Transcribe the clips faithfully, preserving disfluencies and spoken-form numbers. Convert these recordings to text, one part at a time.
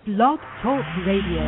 Blog Talk Radio.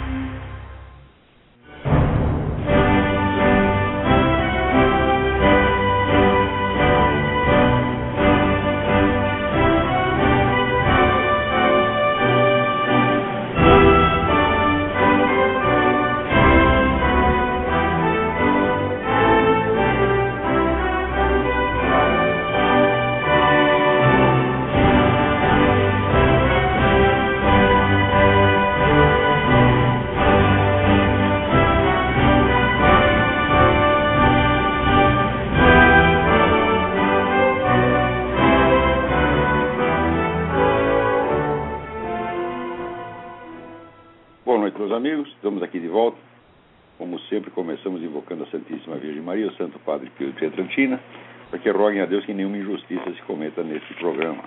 Amigos, estamos aqui de volta. Como sempre, começamos invocando a Santíssima Virgem Maria, o Santo Padre Pio de Pietrelcina, para que roguem a Deus que nenhuma injustiça se cometa nesse programa.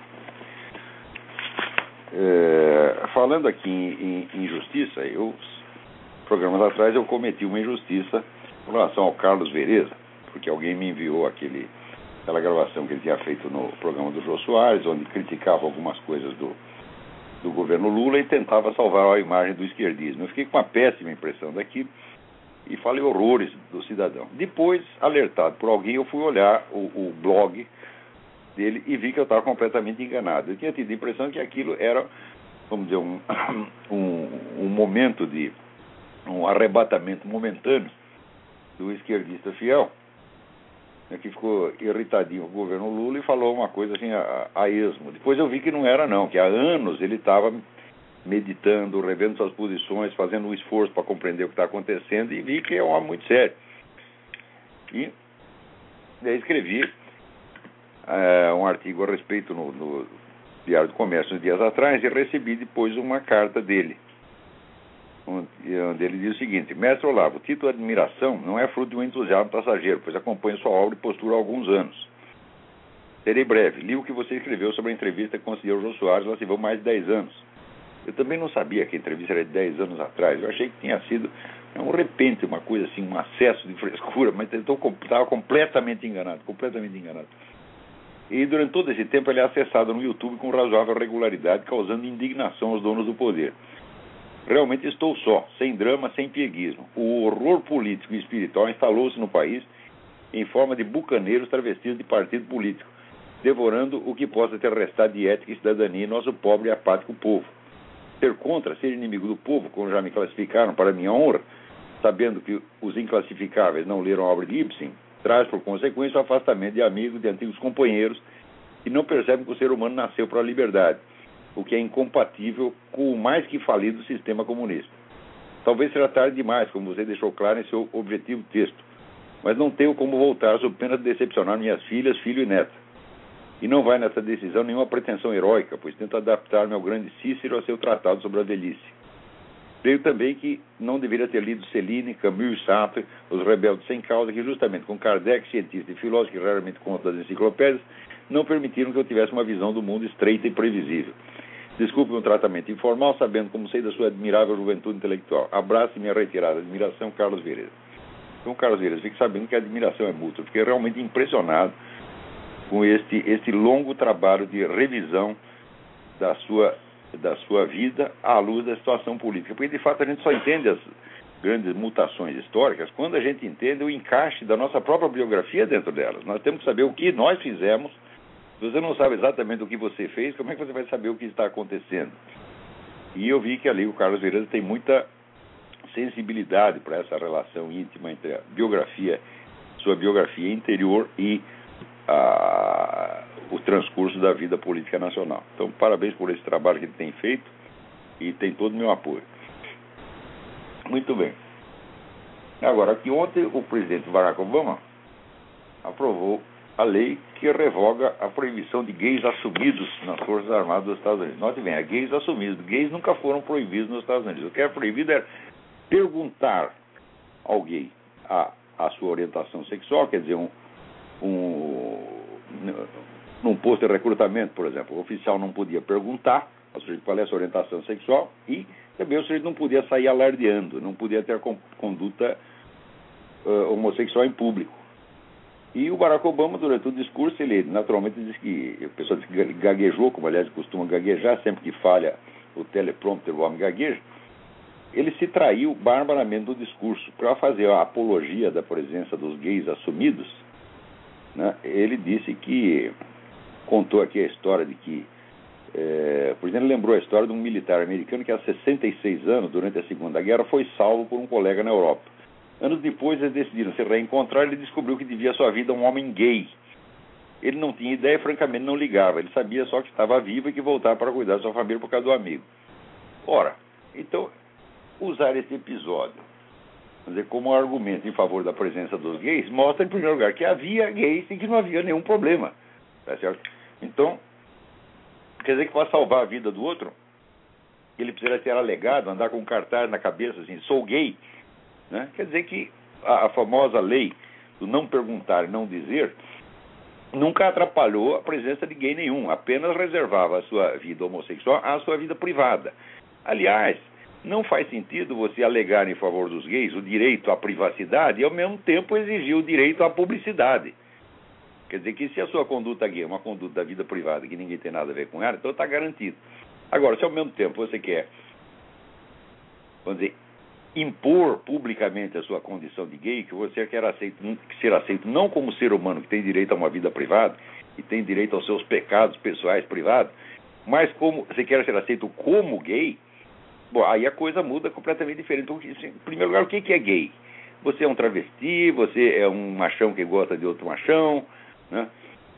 É, falando aqui em, em injustiça, eu, programas atrás eu cometi uma injustiça com relação ao Carlos Vereza, porque alguém me enviou aquele, aquela gravação que ele tinha feito no programa do Jô Soares, onde criticava algumas coisas do do governo Lula e tentava salvar a imagem do esquerdismo. Eu fiquei com uma péssima impressão daquilo e falei horrores do cidadão. Depois, alertado por alguém, eu fui olhar o, o blog dele e vi que eu estava completamente enganado. Eu tinha tido a impressão que aquilo era, vamos dizer, um, um, um momento de um arrebatamento momentâneo do esquerdista fiel, que ficou irritadinho com o governo Lula e falou uma coisa assim a, a esmo. Depois eu vi que não era não, que há anos ele estava meditando, revendo suas posições, fazendo um esforço para compreender o que está acontecendo, e vi que é um homem muito sério. E daí escrevi é, um artigo a respeito no, no Diário do Comércio uns dias atrás e recebi depois uma carta dele, onde ele diz o seguinte: Mestre Olavo, o título de admiração não é fruto de um entusiasmo passageiro, pois acompanho sua obra e postura há alguns anos. Serei breve. Li o que você escreveu sobre a entrevista que concedeu ao Jô Soares, ela se viu mais de dez anos. Eu também não sabia que a entrevista era de dez anos atrás. Eu achei que tinha sido um repente, uma coisa assim, um acesso de frescura, mas eu estava completamente enganado, completamente enganado. E durante todo esse tempo ele é acessado no YouTube com razoável regularidade, causando indignação aos donos do poder. Realmente estou só, sem drama, sem pieguismo. O horror político e espiritual instalou-se no país em forma de bucaneiros travestidos de partido político, devorando o que possa ter restado de ética e cidadania em nosso pobre e apático povo. Ser contra, ser inimigo do povo, como já me classificaram para minha honra, sabendo que os inclassificáveis não leram a obra de Ibsen, traz por consequência o afastamento de amigos, de antigos companheiros, que não percebem que o ser humano nasceu para a liberdade, o que é incompatível com o mais que falido sistema comunista. Talvez seja tarde demais, como você deixou claro em seu objetivo texto, mas não tenho como voltar sob pena de decepcionar minhas filhas, filho e neta. E não vai nessa decisão nenhuma pretensão heróica, pois tento adaptar-me ao grande Cícero a seu tratado sobre a velhice. Creio também que não deveria ter lido Céline, Camus, Sartre, Os Rebeldes Sem Causa, que justamente com Kardec, cientista e filósofo que raramente conta das enciclopédias, não permitiram que eu tivesse uma visão do mundo estreita e previsível. Desculpe um tratamento informal, sabendo como sei da sua admirável juventude intelectual. Abraço e minha retirada admiração, Carlos Vereza. Então, Carlos Vereza, fique sabendo que a admiração é mútua. Fiquei realmente impressionado com este, este longo trabalho de revisão da sua, da sua vida à luz da situação política. Porque, de fato, a gente só entende as grandes mutações históricas quando a gente entende o encaixe da nossa própria biografia dentro delas. Nós temos que saber o que nós fizemos. Se você não sabe exatamente o que você fez, como é que você vai saber o que está acontecendo? E eu vi que ali o Carlos Vereza tem muita sensibilidade para essa relação íntima entre a biografia, sua biografia interior e a, o transcurso da vida política nacional. Então, parabéns por esse trabalho que ele tem feito e tem todo o meu apoio. Muito bem. Agora, aqui ontem o presidente Barack Obama aprovou a lei que revoga a proibição de gays assumidos nas Forças Armadas dos Estados Unidos. Note bem, é gays assumidos. Gays nunca foram proibidos nos Estados Unidos. O que é proibido é perguntar ao gay a, a sua orientação sexual, quer dizer, um, um, num posto de recrutamento, por exemplo, o oficial não podia perguntar ao sujeito qual é a sua orientação sexual e também o sujeito não podia sair alardeando, não podia ter conduta uh, homossexual em público. E o Barack Obama, durante o discurso, ele naturalmente disse que, a pessoa disse que gaguejou, como aliás costuma gaguejar, sempre que falha o teleprompter, o homem gagueja, ele se traiu barbaramente do discurso. Para fazer a apologia da presença dos gays assumidos, né, ele disse que, contou aqui a história de que, é, por exemplo, lembrou a história de um militar americano que há sessenta e seis anos, durante a Segunda Guerra, foi salvo por um colega na Europa. Anos depois eles decidiram se reencontrar e ele descobriu que devia sua vida a um homem gay. Ele não tinha ideia, francamente não ligava. Ele sabia só que estava vivo e que voltava para cuidar da sua família por causa do amigo. Ora, então, usar esse episódio, vamos dizer, como argumento em favor da presença dos gays, mostra, em primeiro lugar, que havia gays e que não havia nenhum problema. Tá certo? Então, quer dizer que para salvar a vida do outro, ele precisa ter alegado, andar com um cartaz na cabeça assim, sou gay. Né? Quer dizer que a, a famosa lei do não perguntar e não dizer nunca atrapalhou a presença de gay nenhum, apenas reservava a sua vida homossexual à sua vida privada. Aliás, não faz sentido você alegar em favor dos gays o direito à privacidade e, ao mesmo tempo, exigir o direito à publicidade. Quer dizer que se a sua conduta gay é uma conduta da vida privada que ninguém tem nada a ver com ela, então está garantido. Agora, se ao mesmo tempo você quer, vamos dizer, impor publicamente a sua condição de gay, que você quer aceito, ser aceito não como ser humano que tem direito a uma vida privada e tem direito aos seus pecados pessoais privados, mas como você quer ser aceito como gay, bom, aí a coisa muda completamente diferente. Então, em primeiro lugar, o que é gay? Você é um travesti, você é um machão que gosta de outro machão, né?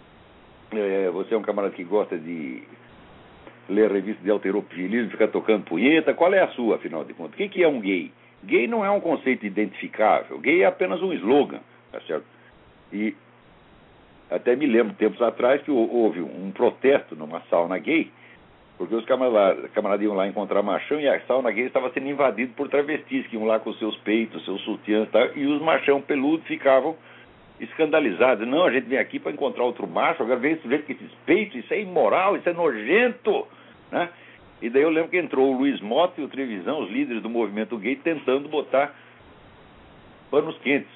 É, você é um camarada que gosta de ler revista de alterofilismo e ficar tocando punheta. Qual é a sua, afinal de contas? O que é um gay? Gay não é um conceito identificável. Gay é apenas um slogan, tá certo? E até me lembro, tempos atrás, que houve um protesto numa sauna gay, porque os camaradas, camaradas iam lá encontrar machão e a sauna gay estava sendo invadida por travestis que iam lá com seus peitos, seus sutiãs e tal, e os machão peludos ficavam escandalizados. Não, a gente vem aqui para encontrar outro macho, agora vem esse sujeito com esses peitos, isso é imoral, isso é nojento, né? E daí eu lembro que entrou o Luiz Mota e o Trevisão, os líderes do movimento gay, tentando botar panos quentes.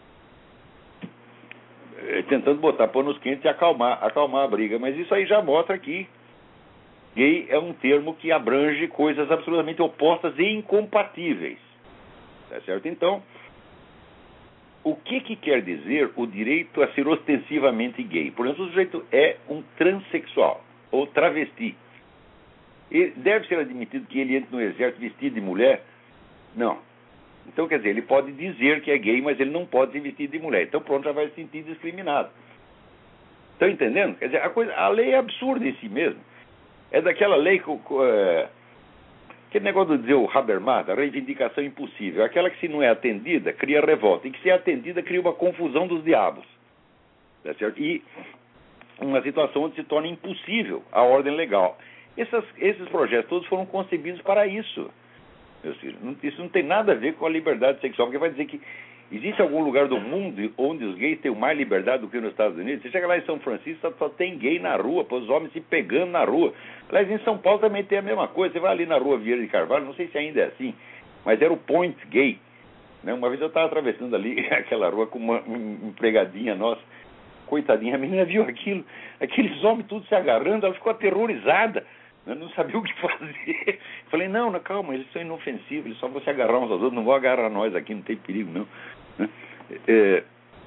Tentando botar panos quentes e acalmar, acalmar a briga. Mas isso aí já mostra que gay é um termo que abrange coisas absolutamente opostas e incompatíveis. Tá certo? Então, o que, que quer dizer o direito a ser ostensivamente gay? Por exemplo, o sujeito é um transexual ou travesti. E deve ser admitido que ele entre no exército vestido de mulher? Não. Então, quer dizer, ele pode dizer que é gay, mas ele não pode ser vestido de mulher. Então, pronto, já vai se sentir discriminado. Estão entendendo? Quer dizer, a, coisa, a lei é absurda em si mesmo. É daquela lei que... É, aquele negócio de dizer o Habermas, a reivindicação impossível. Aquela que, se não é atendida, cria revolta. E que, se é atendida, cria uma confusão dos diabos. Tá certo? E uma situação onde se torna impossível a ordem legal. Essas, esses projetos todos foram concebidos para isso, meus filhos. Isso não tem nada a ver com a liberdade sexual, porque vai dizer que existe algum lugar do mundo onde os gays têm mais liberdade do que nos Estados Unidos. Você chega lá em São Francisco, só, só tem gay na rua, os homens se pegando na rua. Aliás, em São Paulo também tem a mesma coisa. Você vai ali na rua Vieira de Carvalho, não sei se ainda é assim, mas era o Point Gay, né? Uma vez eu estava atravessando ali aquela rua com uma, uma empregadinha nossa, coitadinha, a menina viu aquilo, aqueles homens tudo se agarrando, ela ficou aterrorizada. Eu não sabia o que fazer. Falei, não, não, calma, eles são inofensivos, eles só vão se agarrar uns aos outros, não vão agarrar nós aqui, não tem perigo, não. É,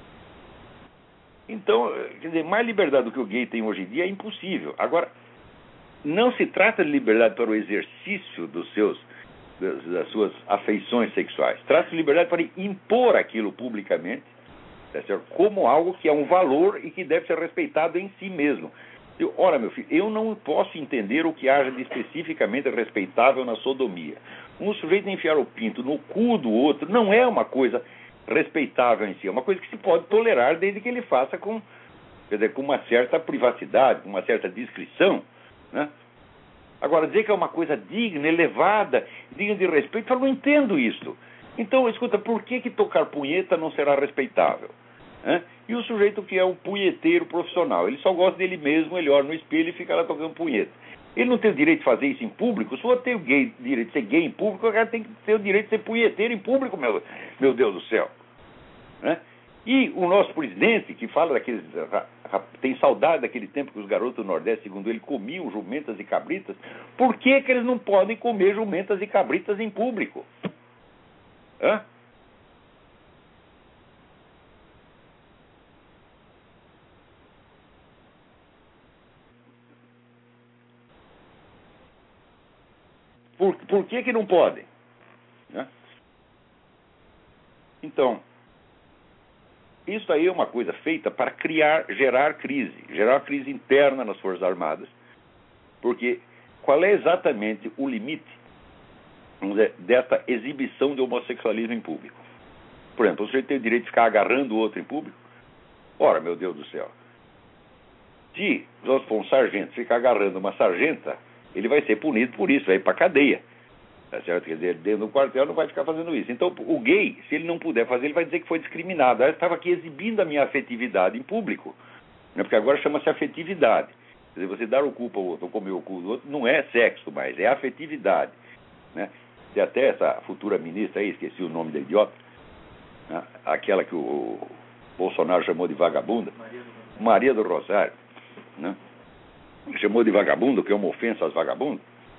então, quer dizer, mais liberdade do que o gay tem hoje em dia é impossível. Agora, não se trata de liberdade para o exercício dos seus, das, das suas afeições sexuais. Trata-se de liberdade para impor aquilo publicamente, tá certo? Como algo que é um valor e que deve ser respeitado em si mesmo. Eu, ora, meu filho, eu não posso entender o que haja de especificamente respeitável na sodomia. Um sujeito enfiar o pinto no cu do outro não é uma coisa respeitável em si, é uma coisa que se pode tolerar desde que ele faça com, quer dizer, com uma certa privacidade, com uma certa discrição, né? Agora, dizer que é uma coisa digna, elevada, digna de respeito, eu não entendo isso. Então, escuta, por que que tocar punheta não será respeitável? Né? E o sujeito que é um punheteiro profissional, ele só gosta dele mesmo, ele olha no espelho e fica lá tocando punheta. Ele não tem o direito de fazer isso em público? Se eu tenho o gay, direito de ser gay em público, o cara tem que ter o direito de ser punheteiro em público, meu, meu Deus do céu. Né? E o nosso presidente, que fala daqueles... tem saudade daquele tempo que os garotos do Nordeste, segundo ele, comiam jumentas e cabritas. Por que que eles não podem comer jumentas e cabritas em público? Hã? Por, por que que não podem? Hã? Então... isso aí é uma coisa feita para criar, gerar crise, gerar crise interna nas Forças Armadas, porque qual é exatamente o limite, vamos dizer, desta exibição de homossexualismo em público? Por exemplo, o sujeito tem o direito de ficar agarrando o outro em público? Ora, meu Deus do céu, se for um sargento ficar agarrando uma sargenta, ele vai ser punido por isso, vai ir para a cadeia. Tá certo? Quer dizer, dentro do quartel não vai ficar fazendo isso. Então, o gay, se ele não puder fazer, ele vai dizer que foi discriminado. Eu estava aqui exibindo a minha afetividade em público, né? Porque agora chama-se afetividade. Quer dizer, você dar o cu para o outro ou comer o cu do outro não é sexo mais, é afetividade, né? Tem até essa futura ministra aí, esqueci o nome da idiota, né? Aquela que o Bolsonaro chamou de vagabunda, Maria do Rosário, né? Chamou de vagabundo, que é uma ofensa aos vagabundos.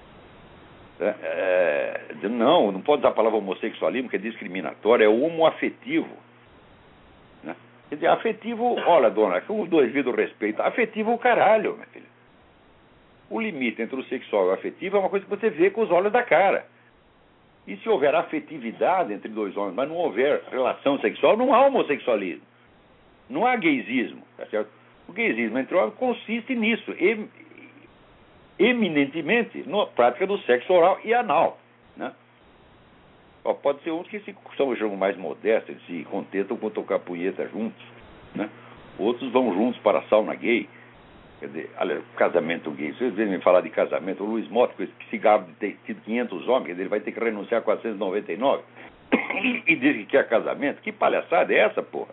É, é, não, não pode usar a palavra homossexualismo, que é discriminatório, é homoafetivo, né? Quer dizer, afetivo, olha, dona, com o devido respeito, afetivo é o caralho, minha filha. O limite entre o sexual e o afetivo é uma coisa que você vê com os olhos da cara. E se houver afetividade entre dois homens, mas não houver relação sexual, não há homossexualismo. Não há gaysismo, tá certo? O gaysismo entre homens consiste nisso, em, eminentemente na prática do sexo oral e anal, né? Ó, pode ser uns que se, são um jogo mais modesto, eles se contentam com tocar punheta juntos, né? Outros vão juntos para a sauna gay. Quer dizer, olha, casamento gay. Vocês vêm me falar de casamento, o Luiz Mota, com esse cigarro de ter tido quinhentos homens, quer dizer, ele vai ter que renunciar a quatrocentos e noventa e nove e diz que quer casamento. Que palhaçada é essa, porra?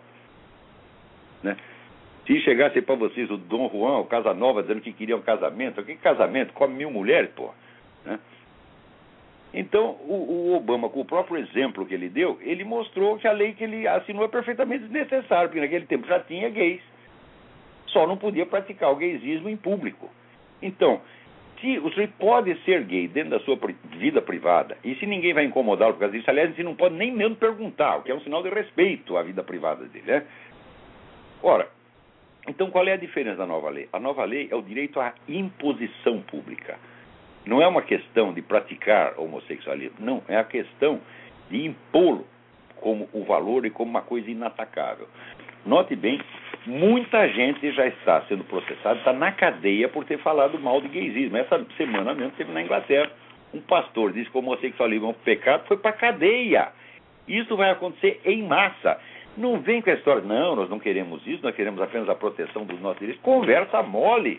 Né? Se chegasse para vocês o Dom Juan, o Casanova, dizendo que queria um casamento, que casamento? Come mil mulheres, porra, né? Então, o, o Obama, com o próprio exemplo que ele deu, ele mostrou que a lei que ele assinou é perfeitamente desnecessária, porque naquele tempo já tinha gays, só não podia praticar o gaysismo em público. Então, se o sujeito pode ser gay dentro da sua vida privada, e se ninguém vai incomodá-lo por causa disso, aliás, você não pode nem mesmo perguntar, o que é um sinal de respeito à vida privada dele, né? Ora, então qual é a diferença da nova lei? A nova lei é o direito à imposição pública. Não é uma questão de praticar homossexualismo, não, é a questão de impô-lo como o valor e como uma coisa inatacável. Note bem, muita gente já está sendo processada, está na cadeia por ter falado mal de gaysismo. Essa semana mesmo teve na Inglaterra, um pastor disse que o homossexualismo é um pecado, foi para a cadeia. Isso vai acontecer em massa. Não vem com a história, não, nós não queremos isso, nós queremos apenas a proteção dos nossos direitos. Conversa mole.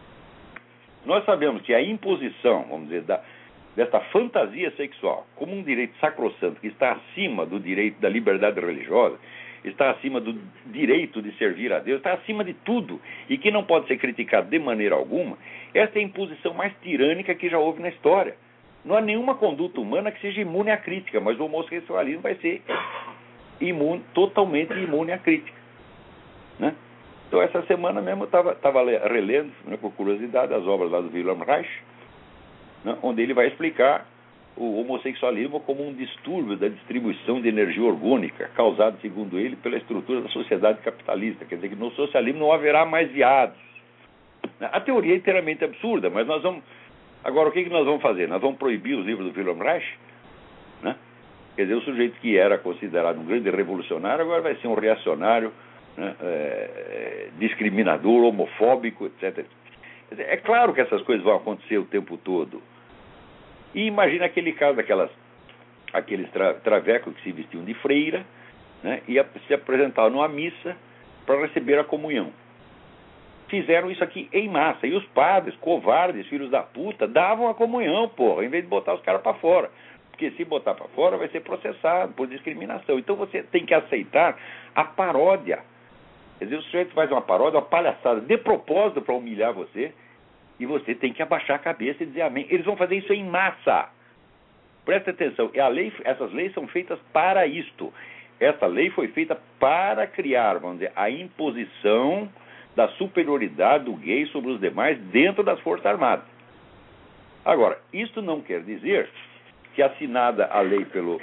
Nós sabemos que a imposição, vamos dizer, da, desta fantasia sexual, como um direito sacrossanto que está acima do direito da liberdade religiosa, está acima do direito de servir a Deus, está acima de tudo, e que não pode ser criticado de maneira alguma, esta é a imposição mais tirânica que já houve na história. Não há nenhuma conduta humana que seja imune à crítica, mas o homossexualismo vai ser imune, totalmente imune à crítica, né? Então, essa semana mesmo eu estava relendo, né, por curiosidade, as obras lá do Wilhelm Reich, né, onde ele vai explicar o homossexualismo como um distúrbio da distribuição de energia orgânica, causado, segundo ele, pela estrutura da sociedade capitalista. Quer dizer que no socialismo não haverá mais viados. A teoria é inteiramente absurda, mas nós vamos... Agora, o que, que nós vamos fazer? Nós vamos proibir os livros do Wilhelm Reich, né? Quer dizer, o sujeito que era considerado um grande revolucionário agora vai ser um reacionário, né, é, discriminador, homofóbico, etcétera. Quer dizer, é claro que essas coisas vão acontecer o tempo todo. E imagina aquele caso daquelas, aqueles tra, travecos que se vestiam de freira, né, e a, se apresentavam numa missa para receber a comunhão. Fizeram isso aqui em massa. E os padres, covardes, filhos da puta, davam a comunhão, porra, em vez de botar os caras para fora. Porque se botar para fora vai ser processado por discriminação. Então você tem que aceitar a paródia. Quer dizer, o sujeito faz uma paródia, uma palhaçada de propósito para humilhar você, e você tem que abaixar a cabeça e dizer amém. Eles vão fazer isso em massa. Presta atenção, a lei, essas leis são feitas para isto. essa lei foi feita para criar, vamos dizer, a imposição da superioridade do gay sobre os demais dentro das Forças Armadas. Agora, isso não quer dizer que, assinada a lei pelo,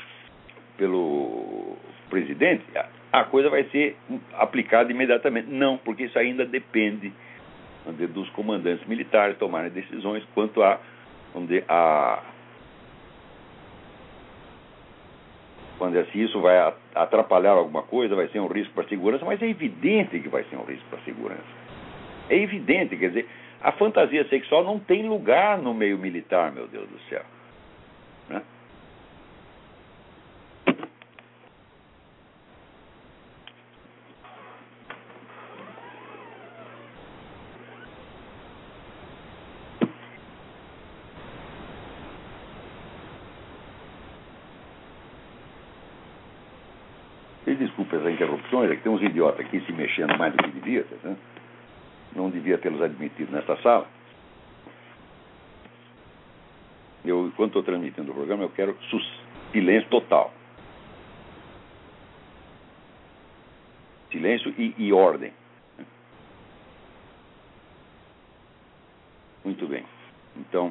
pelo presidente, a coisa vai ser aplicada imediatamente. Não, porque isso ainda depende, vamos dizer, dos comandantes militares tomarem decisões quanto a, vamos dizer, a... Vamos dizer, se isso vai atrapalhar alguma coisa, vai ser um risco para a segurança, mas é evidente que vai ser um risco para a segurança. É evidente, quer dizer, a fantasia sexual não tem lugar no meio militar, meu Deus do céu. Né? Desculpe as interrupções, é que tem uns idiotas aqui se mexendo mais do que devia, né? Não devia tê-los admitido nesta sala. Eu, enquanto estou transmitindo o programa, eu quero silêncio total. Silêncio e, e ordem. Muito bem. Então,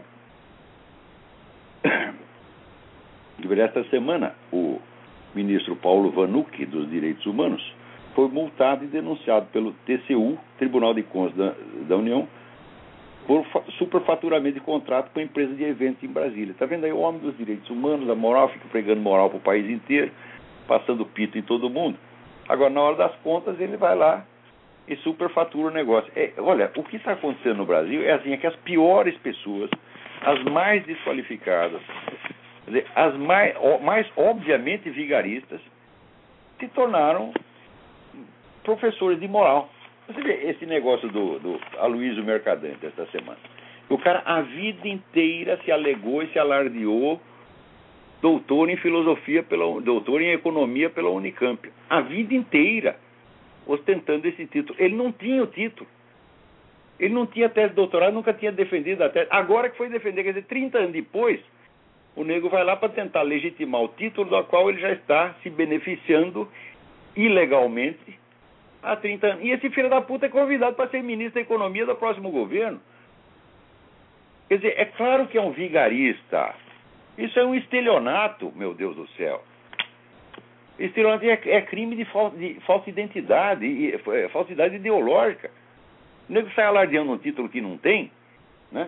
esta semana, o ministro Paulo Vanucchi, dos Direitos Humanos, foi multado e denunciado pelo T C U, Tribunal de Contas da, da União, por superfaturamento de contrato com a empresa de eventos em Brasília. Está vendo aí o homem dos direitos humanos, da moral, fica pregando moral para o país inteiro, passando pito em todo mundo. Agora, na hora das contas, ele vai lá e superfatura o negócio. É, olha, o que está acontecendo no Brasil é assim, é que as piores pessoas, as mais desqualificadas, quer dizer, as mais, mais obviamente vigaristas, se tornaram professores de moral. Você vê esse negócio do, do Aloysio Mercadante esta semana. O cara a vida inteira se alegou e se alardeou doutor em filosofia, pela, doutor em economia pela Unicamp. A vida inteira ostentando esse título. Ele não tinha o título. Ele não tinha tese de doutorado, nunca tinha defendido a tese. Agora que foi defender, quer dizer, trinta anos depois, o nego vai lá para tentar legitimar o título do qual ele já está se beneficiando ilegalmente há trinta anos. E esse filho da puta é convidado para ser ministro da Economia do próximo governo. Quer dizer, é claro que é um vigarista. Isso é um estelionato, meu Deus do céu. Estelionato é, é crime de, fal, de falsa identidade, e, é, falsidade ideológica. O nego sai alardeando um título que não tem, né?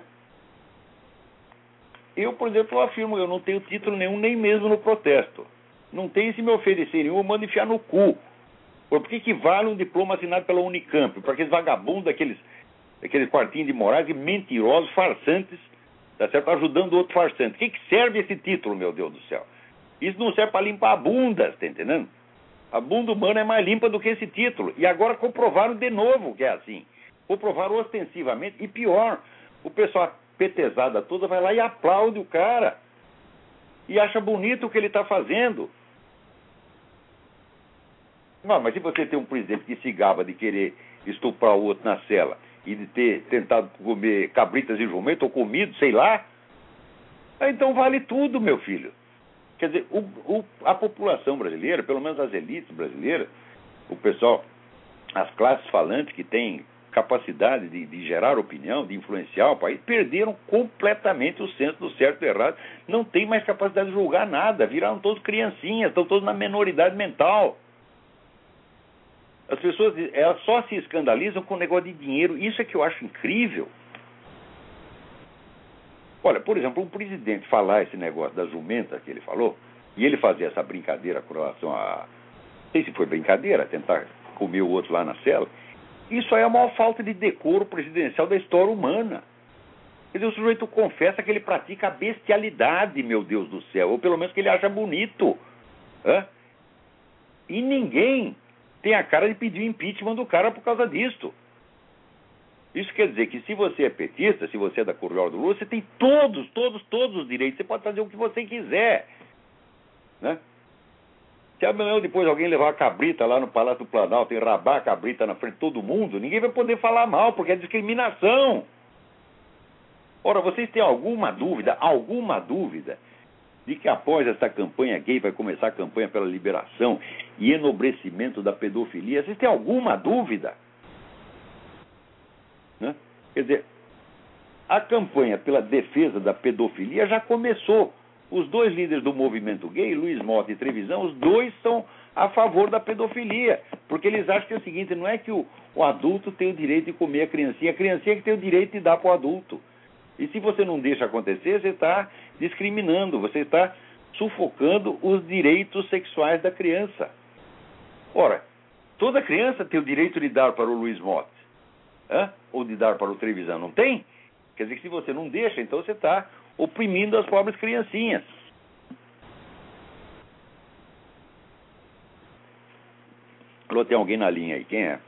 Eu, por exemplo, afirmo, eu não tenho título nenhum, nem mesmo no protesto. Não tenho, se me oferecer nenhum, eu mando enfiar no cu. Por que que vale um diploma assinado pela Unicamp? Para aqueles vagabundos, aqueles, aqueles quartinhos de morais, mentirosos, farsantes, tá certo? Ajudando outro farsante. O que que serve esse título, meu Deus do céu? Isso não serve para limpar a bunda, tá entendendo? A bunda humana é mais limpa do que esse título. E agora comprovaram de novo que é assim. Comprovaram ostensivamente. E pior, o pessoal petezada toda vai lá e aplaude o cara. E acha bonito o que ele está fazendo. Não, mas se você tem um presidente que se gaba de querer estuprar o outro na cela e de ter tentado comer cabritas e jumento ou comido, sei lá, então vale tudo, meu filho. Quer dizer, o, o, a população brasileira, pelo menos as elites brasileiras, o pessoal, as classes falantes que têm capacidade de, de gerar opinião, de influenciar o país, perderam completamente o senso do certo e do errado. Não tem mais capacidade de julgar nada. Viraram todos criancinhas, estão todos na menoridade mental. As pessoas, elas só se escandalizam com o negócio de dinheiro. Isso é que eu acho incrível. Olha, por exemplo, um presidente falar esse negócio da jumenta que ele falou, e ele fazer essa brincadeira com relação a... Não sei se foi brincadeira, tentar comer o outro lá na cela. Isso aí é a maior falta de decoro presidencial da história humana. Quer dizer, o sujeito confessa que ele pratica a bestialidade, meu Deus do céu, ou pelo menos que ele acha bonito. Hã? E ninguém tem a cara de pedir o impeachment do cara por causa disto. Isso quer dizer que se você é petista, se você é da Correio do Lula, você tem todos, todos, todos os direitos. Você pode fazer o que você quiser. Né? Se amanhã depois alguém levar a cabrita lá no Palácio do Planalto e rabar a cabrita na frente de todo mundo, ninguém vai poder falar mal, porque é discriminação. Ora, vocês têm alguma dúvida, alguma dúvida, de que após essa campanha gay vai começar a campanha pela liberação e enobrecimento da pedofilia. Vocês têm alguma dúvida? Né? Quer dizer, a campanha pela defesa da pedofilia já começou. Os dois líderes do movimento gay, Luiz Mota e Trevisan, os dois são a favor da pedofilia, porque eles acham que é o seguinte, não é que o, o adulto tem o direito de comer a criancinha, a criancinha que tem o direito de dar para o adulto. E se você não deixa acontecer, você está discriminando, você está sufocando os direitos sexuais da criança. Ora, toda criança tem o direito de dar para o Luiz Mota, hein? Ou de dar para o Trevisan, não tem? Quer dizer que se você não deixa, então você está oprimindo as pobres criancinhas. Alô, tem alguém na linha aí, quem é?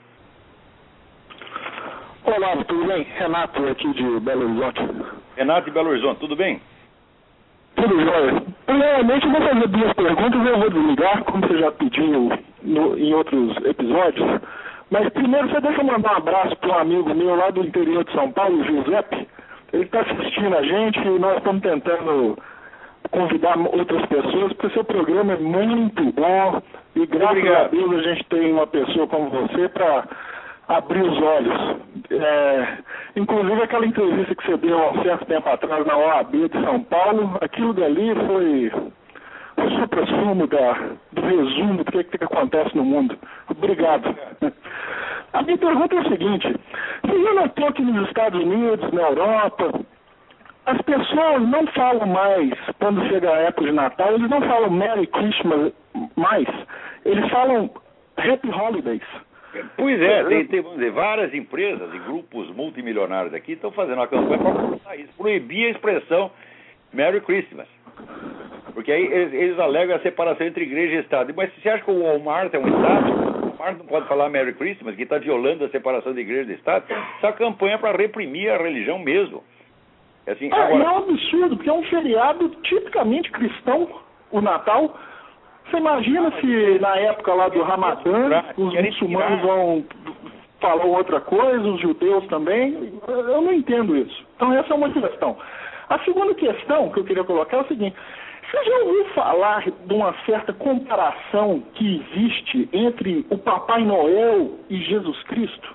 Olá, tudo bem? Renato aqui de Belo Horizonte. Renato de Belo Horizonte, tudo bem? Tudo jóia. Primeiramente, eu vou fazer duas perguntas, eu vou desligar, como você já pediu no, em outros episódios. Mas primeiro, você deixa eu mandar um abraço para um amigo meu lá do interior de São Paulo, o Giuseppe. Ele está assistindo a gente e nós estamos tentando convidar outras pessoas, porque o seu programa é muito bom e graças Obrigado. a Deus a gente tem uma pessoa como você para abrir os olhos. É, inclusive aquela entrevista que você deu há um certo tempo atrás na O A B de São Paulo, aquilo dali foi o supra-sumo da, do resumo do que, que acontece no mundo. Obrigado. A minha pergunta é a seguinte, você já notou que nos Estados Unidos, na Europa, as pessoas não falam mais, quando chega a época de Natal, eles não falam Merry Christmas mais, eles falam Happy Holidays. Pois é, tem, tem vamos dizer, várias empresas e grupos multimilionários aqui estão fazendo uma campanha para proibir isso, proibir a expressão Merry Christmas. Porque aí eles, eles alegam a separação entre igreja e Estado. Mas você acha que o Walmart é um Estado? O Walmart não pode falar Merry Christmas, que está violando a separação de igreja e de Estado? Essa campanha é para reprimir a religião mesmo. Assim, é, agora... é um absurdo, porque é um feriado tipicamente cristão, o Natal. Você imagina ah, se na época lá do Ramadã os muçulmanos vão falar outra coisa, os judeus também? Eu não entendo isso. Então essa é uma questão. A segunda questão que eu queria colocar é o seguinte, você já ouviu falar de uma certa comparação que existe entre o Papai Noel e Jesus Cristo?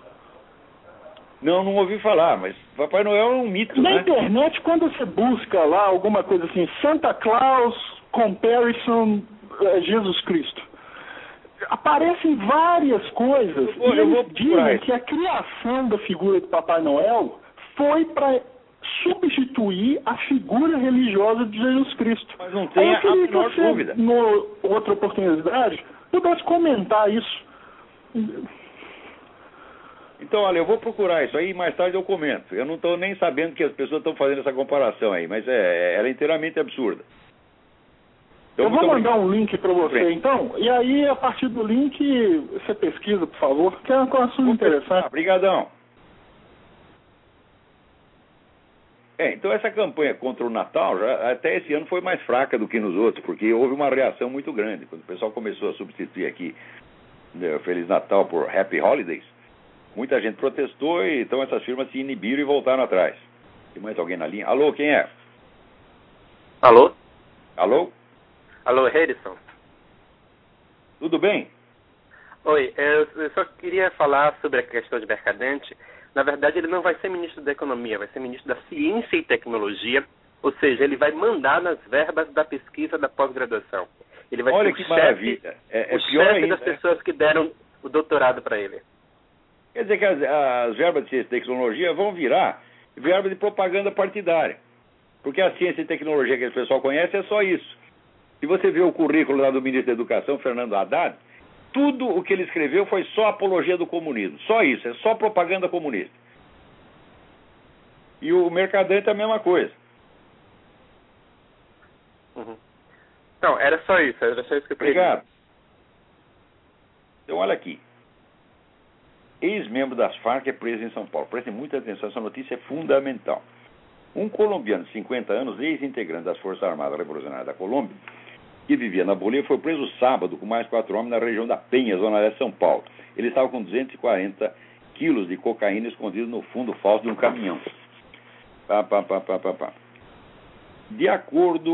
Não, não ouvi falar, mas Papai Noel é um mito, na né? Na internet, quando você busca lá alguma coisa assim, Santa Claus Comparison Jesus Cristo, aparecem várias coisas eu vou, e eu vou eles dizem que a criação da figura do Papai Noel foi para substituir a figura religiosa de Jesus Cristo. Mas não tem eu queria a que menor você, dúvida. No outra oportunidade, pudesse comentar isso. Então, olha, eu vou procurar isso aí e mais tarde eu comento. Eu não estou nem sabendo que as pessoas estão fazendo essa comparação aí, mas é, ela é inteiramente absurda. Então, eu vou mandar obrigado. um link para você, então, e aí, a partir do link, você pesquisa, por favor, que é um assunto interessante. Obrigadão. É, então essa campanha contra o Natal, já, até esse ano foi mais fraca do que nos outros, porque houve uma reação muito grande. Quando o pessoal começou a substituir aqui, né, Feliz Natal por Happy Holidays, muita gente protestou e então essas firmas se inibiram e voltaram atrás. Tem mais alguém na linha? Alô, quem é? Alô? Alô? Alô, Harrison? Tudo bem? Oi, eu, eu só queria falar sobre a questão de Mercadante. Na verdade, ele não vai ser ministro da Economia, vai ser ministro da Ciência e Tecnologia, ou seja, ele vai mandar nas verbas da pesquisa da pós-graduação. Ele vai Olha ser que o maravilha. chefe, É, é o pior chefe ainda, das pessoas que deram o doutorado para ele. Quer dizer que as, as verbas de ciência e tecnologia vão virar verbas de propaganda partidária. Porque a ciência e tecnologia que o pessoal conhece é só isso. Se você vê o currículo lá do ministro da Educação, Fernando Haddad, tudo o que ele escreveu foi só apologia do comunismo. Só isso, é só propaganda comunista. E o Mercadante é a mesma coisa. Uhum. Não, era só isso, era só isso que eu queria. Obrigado. Então, olha aqui. Ex-membro das Farc é preso em São Paulo. Prestem muita atenção, essa notícia é fundamental. Um colombiano de cinquenta anos, ex-integrante das Forças Armadas Revolucionárias da Colômbia, que vivia na Bolívia, foi preso sábado com mais quatro homens na região da Penha, zona leste de São Paulo. Ele estava com duzentos e quarenta quilos de cocaína escondido no fundo falso de um caminhão. Pá, pá, pá, pá, pá, pá. De acordo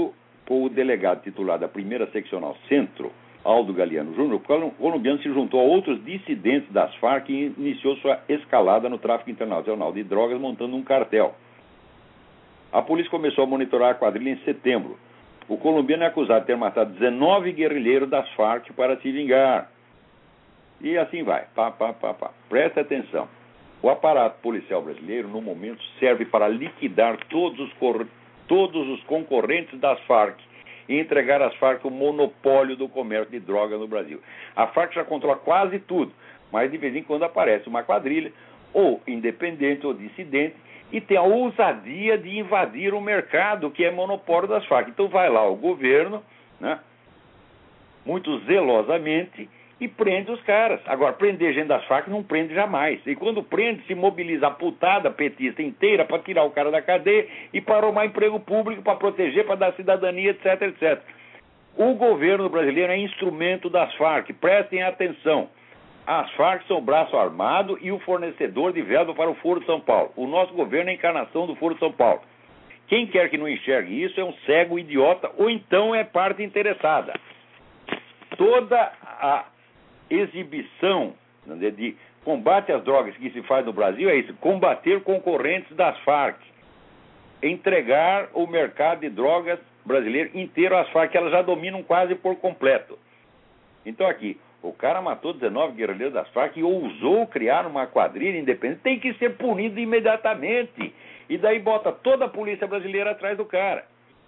com o delegado titular da primeira seccional Centro, Aldo Galeano Júnior, o colombiano se juntou a outros dissidentes das Farc e iniciou sua escalada no tráfico internacional de drogas, montando um cartel. A polícia começou a monitorar a quadrilha em setembro. O colombiano é acusado de ter matado dezenove guerrilheiros das Farc para se vingar. E assim vai. Pá, pá, pá, pá. Presta atenção. O aparato policial brasileiro, no momento, serve para liquidar todos os, cor... todos os concorrentes das Farc e entregar às Farc o monopólio do comércio de droga no Brasil. A Farc já controla quase tudo, mas de vez em quando aparece uma quadrilha, ou independente ou dissidente, e tem a ousadia de invadir o mercado, que é monopólio das Farc. Então vai lá o governo, né, muito zelosamente, e prende os caras. Agora, prender gente das Farc não prende jamais. E quando prende, se mobiliza a putada petista inteira para tirar o cara da cadeia e para arrumar emprego público, para proteger, para dar cidadania, etc, etcétera. O governo brasileiro é instrumento das Farc. Prestem atenção. As Farc são o braço armado e o fornecedor de verba para o Foro de São Paulo. O nosso governo é a encarnação do Foro de São Paulo. Quem quer que não enxergue isso é um cego idiota ou então é parte interessada. Toda a exibição de combate às drogas que se faz no Brasil é isso: combater concorrentes das Farc, entregar o mercado de drogas brasileiro inteiro às Farc, que elas já dominam quase por completo. Então aqui, o cara matou dezenove guerrilheiros das Farc e ousou criar uma quadrilha independente, tem que ser punido imediatamente. E daí bota toda a polícia brasileira atrás do cara.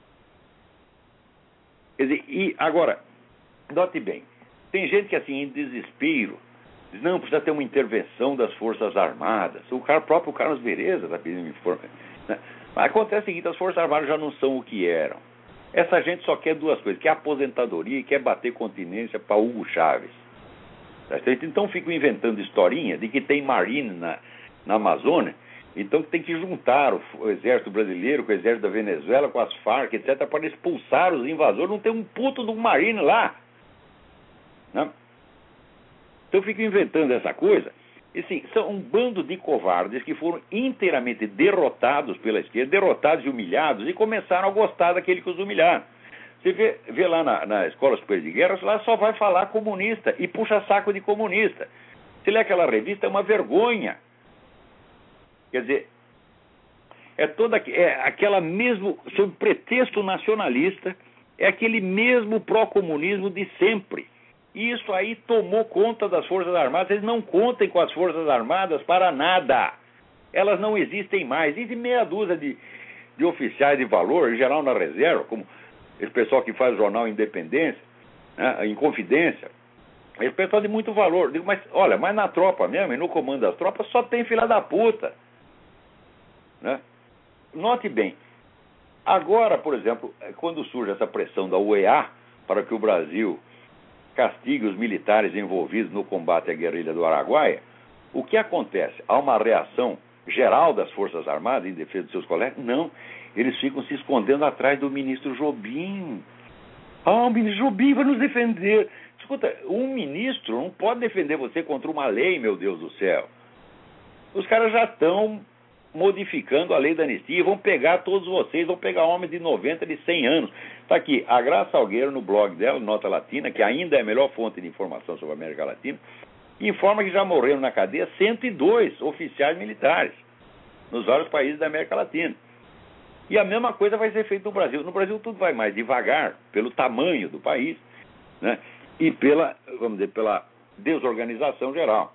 Quer dizer, e agora, note bem, tem gente que, assim, em desespero, diz, não, precisa ter uma intervenção das Forças Armadas. O cara, próprio Carlos Vereza está pedindo informação. Mas acontece o seguinte, as Forças Armadas já não são o que eram. Essa gente só quer duas coisas, quer aposentadoria e quer bater continência para Hugo Chávez. Então ficam inventando historinha de que tem Marine na, na Amazônia, então que tem que juntar o, o exército brasileiro com o exército da Venezuela, com as Farc, etcétera, para expulsar os invasores. Não tem um puto do Marine lá. Não? Então fico inventando essa coisa. E sim, são um bando de covardes que foram inteiramente derrotados pela esquerda, derrotados e humilhados, e começaram a gostar daquele que os humilharam. Você vê, vê lá na, na Escola Superior de Guerra, lá só vai falar comunista e puxa saco de comunista. Se lê aquela revista, é uma vergonha. Quer dizer, é toda é aquela mesmo, sob pretexto nacionalista, é aquele mesmo pró-comunismo de sempre. E isso aí tomou conta das Forças Armadas. Eles não contem com as Forças Armadas para nada. Elas não existem mais. Existe meia dúzia de, de oficiais de valor, em geral na reserva, como esse pessoal que faz o jornal Independência, né, em Confidência. Esse pessoal de muito valor. Digo, mas olha, mas na tropa mesmo, e no comando das tropas, só tem filha da puta. Né? Note bem, agora, por exemplo, quando surge essa pressão da O E A para que o Brasil castigue os militares envolvidos no combate à guerrilha do Araguaia, o que acontece? Há uma reação geral das Forças Armadas em defesa dos seus colegas? Não. Eles ficam se escondendo atrás do ministro Jobim. Ah, o ministro Jobim vai nos defender. Escuta, um ministro não pode defender você contra uma lei, meu Deus do céu. Os caras já estão modificando a lei da anistia e vão pegar todos vocês, vão pegar homens de noventa, de cem anos. Está aqui, a Graça Salgueiro, no blog dela, Nota Latina, que ainda é a melhor fonte de informação sobre a América Latina, informa que já morreram na cadeia cento e dois oficiais militares nos vários países da América Latina. E a mesma coisa vai ser feita no Brasil. No Brasil tudo vai mais devagar, pelo tamanho do país, né, e pela, vamos dizer, pela desorganização geral.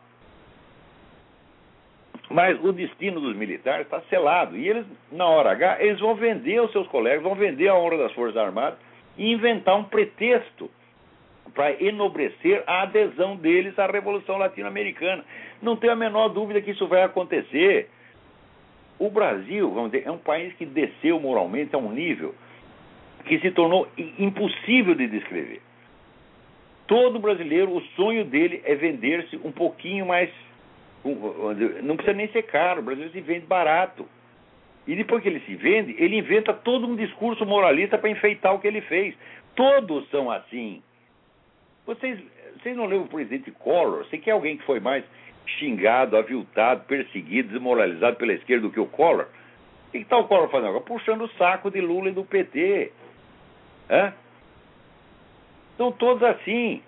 Mas o destino dos militares está selado. E eles, na hora H, eles vão vender os seus colegas, vão vender a honra das Forças Armadas e inventar um pretexto para enobrecer a adesão deles à Revolução Latino-Americana. Não tenho a menor dúvida que isso vai acontecer. O Brasil, vamos dizer, é um país que desceu moralmente a um nível que se tornou impossível de descrever. Todo brasileiro, o sonho dele é vender-se um pouquinho mais. Não precisa nem ser caro, o brasileiro se vende barato. E depois que ele se vende, ele inventa todo um discurso moralista para enfeitar o que ele fez. Todos são assim. Vocês, vocês não lembram o presidente Collor? Você quer alguém que foi mais xingado, aviltado, perseguido, desmoralizado pela esquerda do que o Collor? O que está o Collor fazendo agora? Puxando o saco de Lula e do P T. Hã? São todos assim.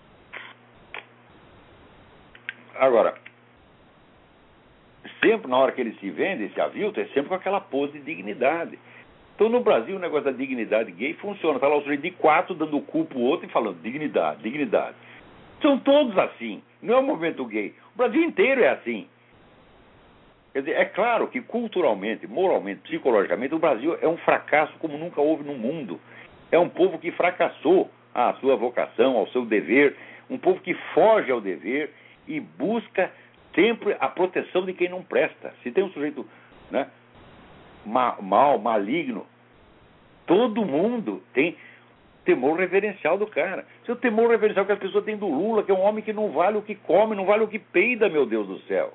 Agora, sempre na hora que eles se vendem, se aviltam, é sempre com aquela pose de dignidade. Então, no Brasil, o negócio da dignidade gay funciona. Está lá o sujeito de quatro dando o cu pro outro e falando dignidade, dignidade. São todos assim. Não é o movimento gay. O Brasil inteiro é assim. Quer dizer, é claro que culturalmente, moralmente, psicologicamente, o Brasil é um fracasso como nunca houve no mundo. É um povo que fracassou à sua vocação, ao seu dever. Um povo que foge ao dever e busca sempre a proteção de quem não presta. Se tem um sujeito, né, mal, maligno, todo mundo tem temor reverencial do cara. Seu temor reverencial que as pessoas têm do Lula, que é um homem que não vale o que come, não vale o que peida, meu Deus do céu.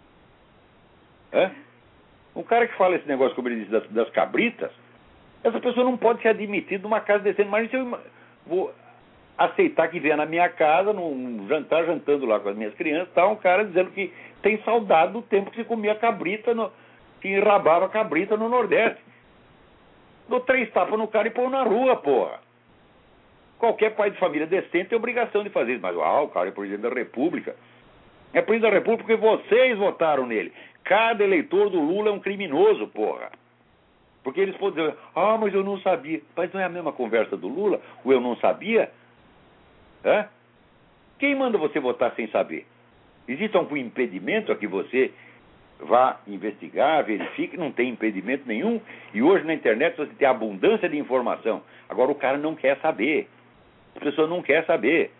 É? Um cara que fala esse negócio, como ele disse, das, das cabritas, essa pessoa não pode ser admitida numa casa decente. Mas se eu vou aceitar que venha na minha casa, num jantar, jantando lá com as minhas crianças, tá um cara dizendo que tem saudade do tempo que se comia cabrita, no, que enrabava cabrita no Nordeste. Dou três tapas no cara e põe na rua, porra. Qualquer pai de família decente tem obrigação de fazer isso. Mas, ah, o cara é presidente da República. É presidente da República porque vocês votaram nele. Cada eleitor do Lula é um criminoso, porra. Porque eles podem dizer, ah, mas eu não sabia. Mas não é a mesma conversa do Lula? O eu não sabia? É? Quem manda você votar sem saber? Existe algum impedimento a que você vá investigar, verifique? Não tem impedimento nenhum. E hoje na internet você tem abundância de informação. Agora o cara não quer saber. As pessoas não querem saber.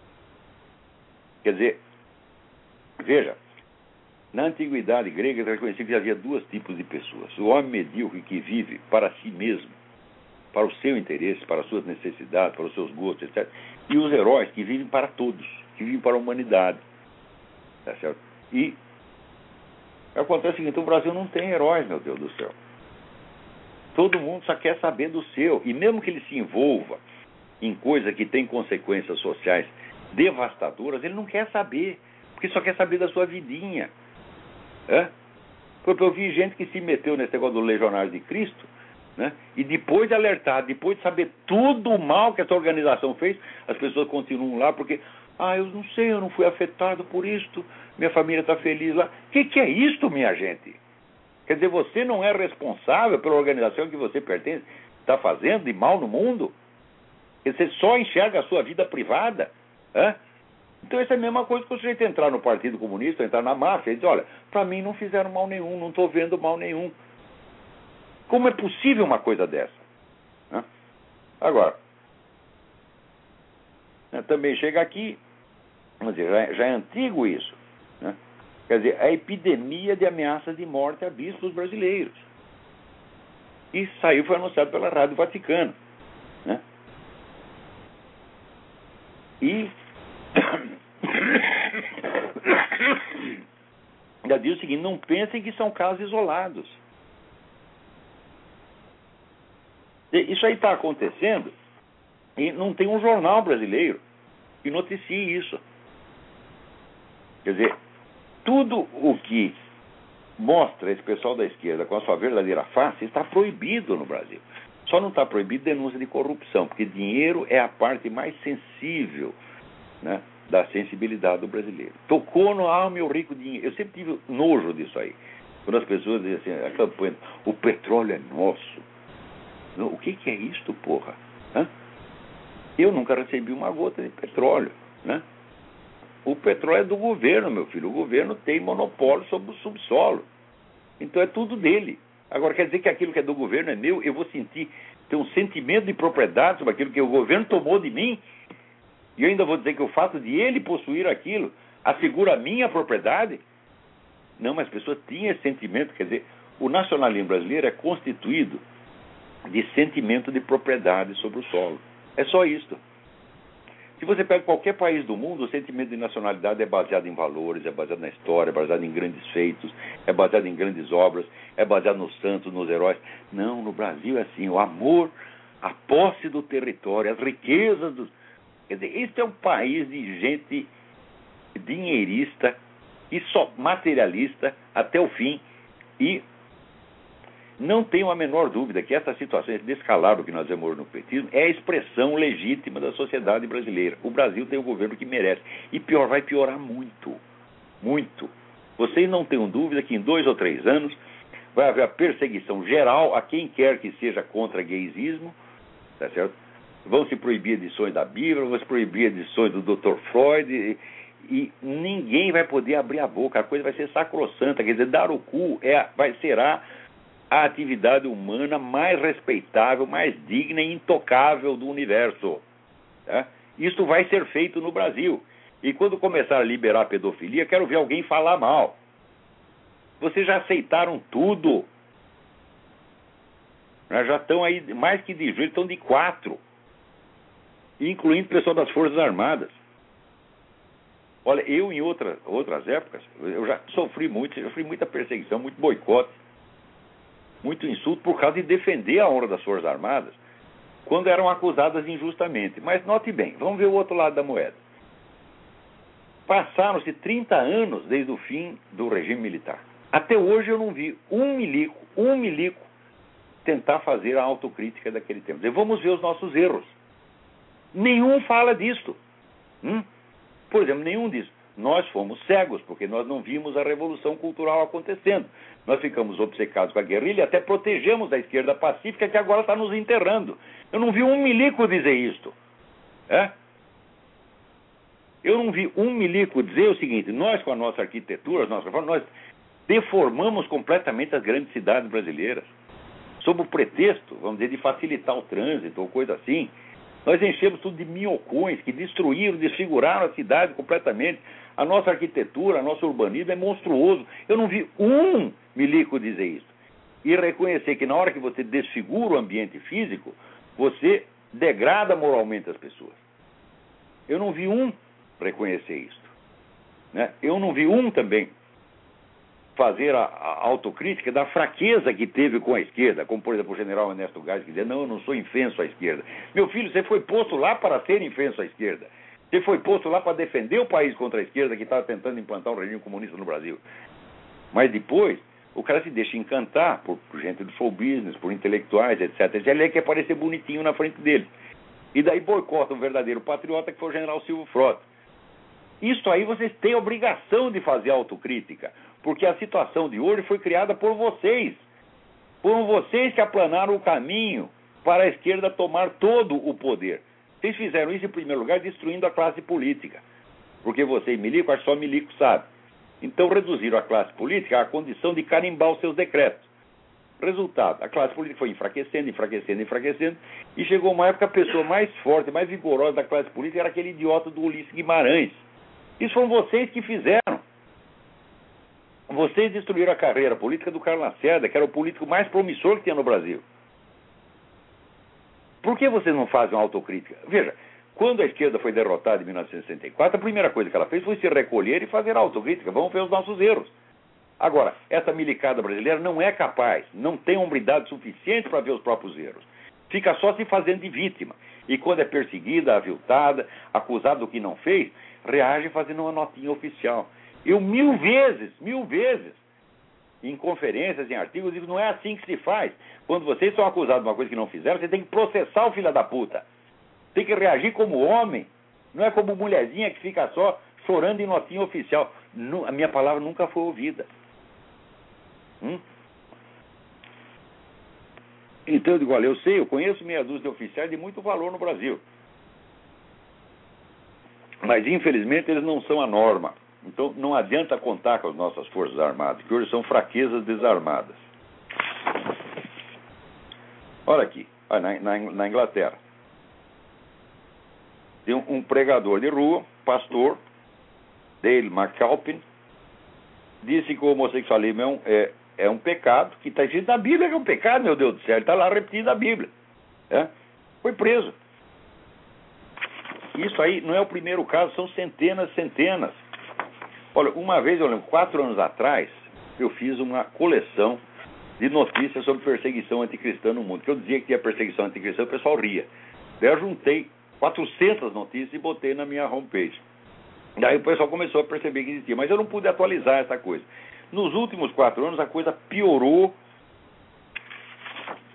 Quer dizer, veja, na antiguidade grega era conhecido que havia dois tipos de pessoas. O homem medíocre que vive para si mesmo, para o seu interesse, para as suas necessidades, para os seus gostos, etcétera. E os heróis que vivem para todos, que vivem para a humanidade. Tá certo? E acontece o seguinte, o Brasil não tem heróis, meu Deus do céu. Todo mundo só quer saber do seu. E mesmo que ele se envolva em coisa que tem consequências sociais devastadoras, ele não quer saber, porque só quer saber da sua vidinha. É? Porque eu vi gente que se meteu nesse negócio do Legionário de Cristo, né? E depois de alertar, depois de saber tudo o mal que essa organização fez, as pessoas continuam lá porque, ah, eu não sei, eu não fui afetado por isto, minha família está feliz lá. O que, que é isto, minha gente? Quer dizer, você não é responsável pela organização que você pertence, está fazendo de mal no mundo? Você só enxerga a sua vida privada? É? Então isso é a mesma coisa que o sujeito entrar no Partido Comunista, entrar na máfia e dizer, olha, para mim não fizeram mal nenhum, não estou vendo mal nenhum. Como é possível uma coisa dessa? É? Agora, também chega aqui, vamos dizer, já é, já é antigo isso, né? Quer dizer, a epidemia de ameaças de morte a bispos brasileiros. E saiu, foi anunciado pela Rádio Vaticano, né? E já diz o seguinte, não pensem que são casos isolados. Isso aí está acontecendo e não tem um jornal brasileiro que noticie isso. Quer dizer, tudo o que mostra esse pessoal da esquerda com a sua verdadeira face está proibido no Brasil. Só não está proibido denúncia de corrupção, porque dinheiro é a parte mais sensível, né, da sensibilidade do brasileiro. Tocou no ah, meu rico dinheiro. Eu sempre tive nojo disso aí. Quando as pessoas dizem assim, a campanha, o petróleo é nosso. O que, que é isto, porra? Hã? Eu nunca recebi uma gota de petróleo, né? O petróleo é do governo, meu filho. O governo tem monopólio sobre o subsolo. Então é tudo dele. Agora, quer dizer que aquilo que é do governo é meu, eu vou sentir, ter um sentimento de propriedade sobre aquilo que o governo tomou de mim, e eu ainda vou dizer que o fato de ele possuir aquilo assegura a minha propriedade? Não, mas as pessoas tinham esse sentimento. Quer dizer, o nacionalismo brasileiro é constituído de sentimento de propriedade sobre o solo. É só isso. Se você pega qualquer país do mundo, o sentimento de nacionalidade é baseado em valores, é baseado na história, é baseado em grandes feitos, é baseado em grandes obras, é baseado nos santos, nos heróis. Não, no Brasil é assim, o amor, a posse do território, as riquezas dos... Quer dizer, este é um país de gente dinheirista e só materialista até o fim. E Não tenho a menor dúvida que essa situação, esse descalabro que nós vemos no petismo, é a expressão legítima da sociedade brasileira. O Brasil tem o governo que merece. E pior, vai piorar muito. Muito. Vocês não tenham dúvida que em dois ou três anos vai haver a perseguição geral a quem quer que seja contra gaysismo, tá certo? Vão se proibir edições da Bíblia, vão se proibir edições do doutor Freud, e, e ninguém vai poder abrir a boca. A coisa vai ser sacrossanta. Quer dizer, dar o cu é, vai será a atividade humana mais respeitável, mais digna e intocável do universo. Tá? Isso vai ser feito no Brasil. E quando começar a liberar a pedofilia, quero ver alguém falar mal. Vocês já aceitaram tudo. Já estão aí, mais que de joelho, estão de quatro. Incluindo o pessoal das Forças Armadas. Olha, eu em outra, outras épocas, eu já sofri muito, sofri muita perseguição, muito boicote, muito insulto por causa de defender a honra das Forças Armadas, quando eram acusadas injustamente. Mas note bem, vamos ver o outro lado da moeda. Passaram-se trinta anos desde o fim do regime militar. Até hoje eu não vi um milico, um milico, tentar fazer a autocrítica daquele tempo. Dizer, vamos ver os nossos erros. Nenhum fala disto. Hum? Por exemplo, nenhum diz. Nós fomos cegos, porque nós não vimos a revolução cultural acontecendo. Nós ficamos obcecados com a guerrilha e até protegemos a esquerda pacífica que agora está nos enterrando. Eu não vi um milico dizer isto. É? Eu não vi um milico dizer o seguinte: nós, com a nossa arquitetura, as nossas formas, nós deformamos completamente as grandes cidades brasileiras. Sob o pretexto, vamos dizer, de facilitar o trânsito ou coisa assim. Nós enchemos tudo de minhocões que destruíram, desfiguraram a cidade completamente. A nossa arquitetura, nosso urbanismo é monstruoso. Eu não vi um milico dizer isso. E reconhecer que na hora que você desfigura o ambiente físico, você degrada moralmente as pessoas. Eu não vi um reconhecer isso. Né? Eu não vi um também fazer a, a autocrítica da fraqueza que teve com a esquerda, como, por exemplo, o general Ernesto Geisel, que dizia, não, eu não sou infenso à esquerda. Meu filho, você foi posto lá para ser infenso à esquerda. Você foi posto lá para defender o país contra a esquerda que estava tentando implantar um regime comunista no Brasil. Mas depois, o cara se deixa encantar por, por gente do show business, por intelectuais, etcétera. Ele quer parecer bonitinho na frente dele. E daí boicota um verdadeiro patriota que foi o general Silvio Frota. Isso aí vocês têm a obrigação de fazer autocrítica. Porque a situação de hoje foi criada por vocês. Foram vocês que aplanaram o caminho para a esquerda tomar todo o poder. Vocês fizeram isso, em primeiro lugar, destruindo a classe política. Porque você e milico, acho que só milico sabe. Então reduziram a classe política à condição de carimbar os seus decretos. Resultado, a classe política foi enfraquecendo, enfraquecendo, enfraquecendo, e chegou uma época que a pessoa mais forte, mais vigorosa da classe política era aquele idiota do Ulisses Guimarães. Isso foram vocês que fizeram. Vocês destruíram a carreira política do Carlos Lacerda, que era o político mais promissor que tinha no Brasil. Por que vocês não fazem uma autocrítica? Veja, quando a esquerda foi derrotada em mil novecentos e sessenta e quatro, a primeira coisa que ela fez foi se recolher e fazer a autocrítica. Vamos ver os nossos erros. Agora, essa milicada brasileira não é capaz, não tem hombridade suficiente para ver os próprios erros. Fica só se fazendo de vítima. E quando é perseguida, aviltada, acusada do que não fez, reage fazendo uma notinha oficial. Eu mil vezes, mil vezes, em conferências, em artigos, digo, não é assim que se faz. Quando vocês são acusados de uma coisa que não fizeram, você tem que processar o filho da puta. Tem que reagir como homem. Não é como mulherzinha que fica só chorando em notinha oficial. A minha palavra nunca foi ouvida. Hum? Então eu digo, olha, eu sei, eu conheço meia dúzia de oficiais de muito valor no Brasil. Mas, infelizmente, eles não são a norma. Então, não adianta contar com as nossas Forças Armadas, que hoje são fraquezas desarmadas. Olha aqui, na, na, na Inglaterra. Tem um, um pregador de rua, pastor, Dale McAlpin, disse que o homossexualismo é um, é, é um pecado, que está escrito na Bíblia que é um pecado, meu Deus do céu, ele está lá repetindo a Bíblia. É? Foi preso. Isso aí não é o primeiro caso, são centenas, centenas. Olha, uma vez, eu lembro, quatro anos atrás, eu fiz uma coleção de notícias sobre perseguição anticristã no mundo. Que eu dizia que tinha perseguição anticristã, o pessoal ria. Daí eu juntei quatrocentas notícias e botei na minha homepage. Daí o pessoal começou a perceber que existia, mas eu não pude atualizar essa coisa. Nos últimos quatro anos a coisa piorou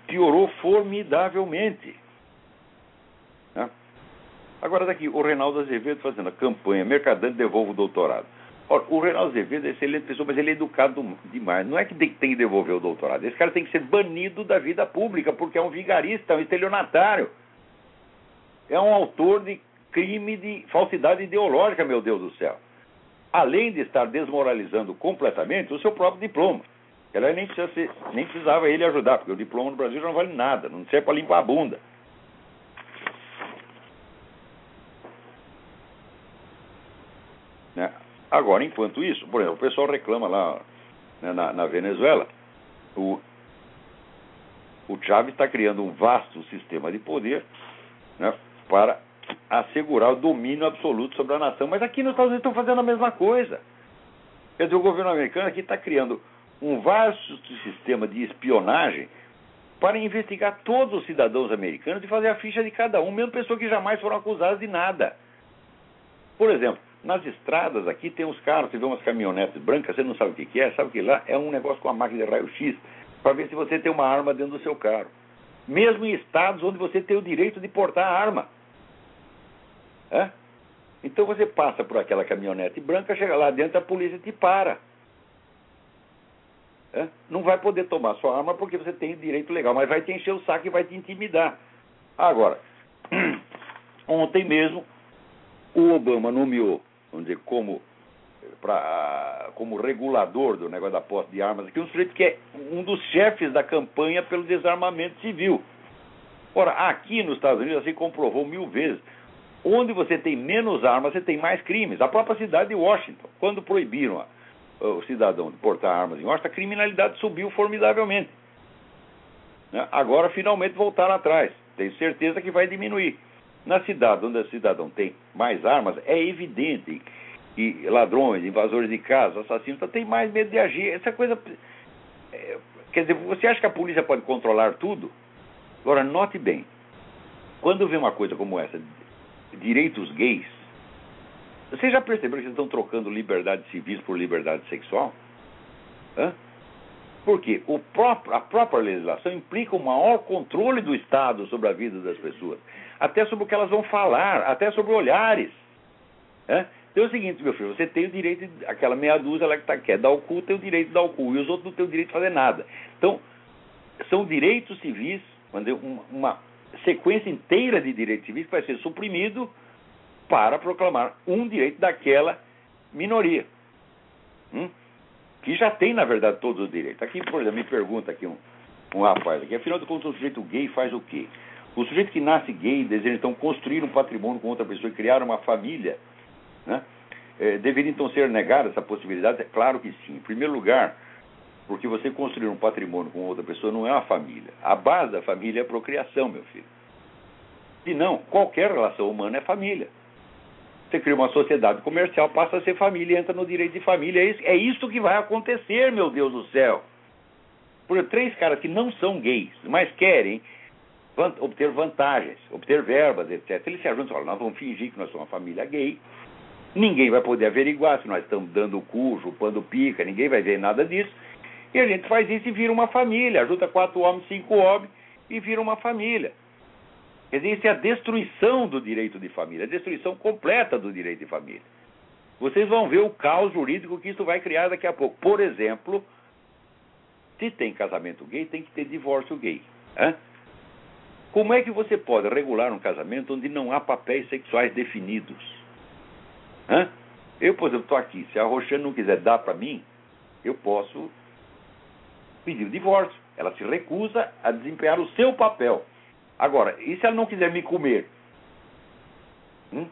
piorou formidavelmente. Né? Agora daqui, o Reinaldo Azevedo fazendo a campanha, Mercadante devolve o doutorado. Ora, o Reinaldo Azevedo é excelente pessoa, mas ele é educado demais. Não é que tem que devolver o doutorado. Esse cara tem que ser banido da vida pública, porque é um vigarista, é um estelionatário. É um autor de crime de falsidade ideológica, meu Deus do céu. Além de estar desmoralizando completamente o seu próprio diploma. Ela nem, precisa ser, nem precisava ele ajudar, porque o diploma no Brasil já não vale nada, não serve para limpar a bunda. Né? Agora, enquanto isso, por exemplo, o pessoal reclama lá, né, na, na Venezuela, o, o Chávez está criando um vasto sistema de poder, né, para assegurar o domínio absoluto sobre a nação. Mas aqui nos Estados Unidos estão fazendo a mesma coisa. Quer dizer, o governo americano aqui está criando um vasto sistema de espionagem para investigar todos os cidadãos americanos e fazer a ficha de cada um, mesmo pessoas que jamais foram acusadas de nada. Por exemplo, nas estradas aqui tem uns carros, você vê umas caminhonetes brancas, você não sabe o que, que é, sabe que lá é um negócio com uma máquina de raio-x para ver se você tem uma arma dentro do seu carro. Mesmo em estados onde você tem o direito de portar a arma. É? Então você passa por aquela caminhonete branca, chega lá dentro, a polícia te para. É? Não vai poder tomar sua arma porque você tem direito legal, mas vai te encher o saco e vai te intimidar. Agora, ontem mesmo, o Obama nomeou, vamos dizer, como, pra, como regulador do negócio da posse de armas, aqui um sujeito que é um dos chefes da campanha pelo desarmamento civil. Ora, aqui nos Estados Unidos, assim comprovou mil vezes, onde você tem menos armas, você tem mais crimes. A própria cidade de Washington, quando proibiram a o cidadão de portar armas em Washington, a criminalidade subiu formidavelmente. Né? Agora, finalmente, voltaram atrás. Tenho certeza que vai diminuir. Na cidade onde o cidadão tem mais armas, é evidente que ladrões, invasores de casa, assassinos, tem mais medo de agir. Essa coisa... É, quer dizer, você acha que a polícia pode controlar tudo? Agora, note bem. Quando vê uma coisa como essa, direitos gays, você já percebeu que eles estão trocando liberdade civil por liberdade sexual? Hã? Porque o próprio, a própria legislação implica um maior controle do Estado sobre a vida das pessoas. Até sobre o que elas vão falar, até sobre olhares. Hã? Então é o seguinte, meu filho, você tem o direito, de, aquela meia dúzia lá que tá, quer dar o cu, tem o direito de dar o cu, e os outros não têm o direito de fazer nada. Então, são direitos civis, uma, uma sequência inteira de direitos civis que vai ser suprimido para proclamar um direito daquela minoria. Hum? Que já tem, na verdade, todos os direitos. Aqui, por exemplo, me pergunta aqui um, um rapaz, aqui, afinal de contas, o sujeito gay faz o quê? O sujeito que nasce gay deseja, então, construir um patrimônio com outra pessoa e criar uma família, né? É, deveria, então, ser negada essa possibilidade? É claro que sim. Em primeiro lugar, porque você construir um patrimônio com outra pessoa não é uma família. A base da família é a procriação, meu filho. Se não, qualquer relação humana é família. Você cria uma sociedade comercial, passa a ser família, entra no direito de família. É isso, é isso que vai acontecer, meu Deus do céu. Por três caras que não são gays, mas querem van- obter vantagens, obter verbas, etcétera. Eles se ajuntam e falam, nós vamos fingir que nós somos uma família gay. Ninguém vai poder averiguar se nós estamos dando cu, chupando pica, ninguém vai ver nada disso. E a gente faz isso e vira uma família. Ajuda quatro homens, cinco homens e vira uma família. Quer dizer, isso é a destruição do direito de família, a destruição completa do direito de família. Vocês vão ver o caos jurídico que isso vai criar daqui a pouco. Por exemplo, se tem casamento gay, tem que ter divórcio gay. Hein? Como é que você pode regular um casamento onde não há papéis sexuais definidos? Hein? Eu, por exemplo, estou aqui. Se a Roxane não quiser dar para mim, eu posso pedir o divórcio. Ela se recusa a desempenhar o seu papel. Agora, e se ela não quiser me comer? Hum?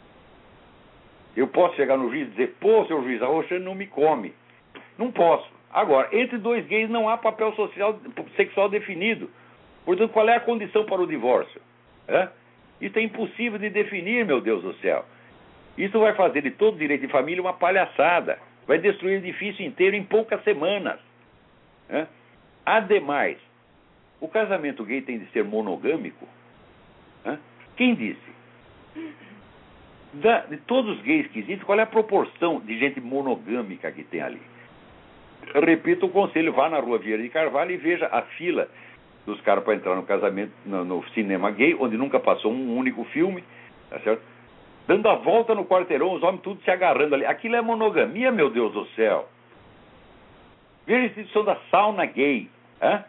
Eu posso chegar no juiz e dizer, pô, seu juiz, a Roxane não me come. Não posso. Agora, entre dois gays não há papel social, sexual definido. Portanto, qual é a condição para o divórcio? É? Isso é impossível de definir, meu Deus do céu. Isso vai fazer de todo direito de família uma palhaçada. Vai destruir o edifício inteiro em poucas semanas. É? Ademais, o casamento gay tem de ser monogâmico? Hã? Quem disse? Da, de todos os gays que existem, qual é a proporção de gente monogâmica que tem ali? Eu repito o conselho, vá na rua Vieira de Carvalho e veja a fila dos caras para entrar no casamento, no, no cinema gay, onde nunca passou um único filme, tá certo? Dando a volta no quarteirão, os homens tudo se agarrando ali. Aquilo é monogamia, meu Deus do céu. Veja a instituição da sauna gay. Hã?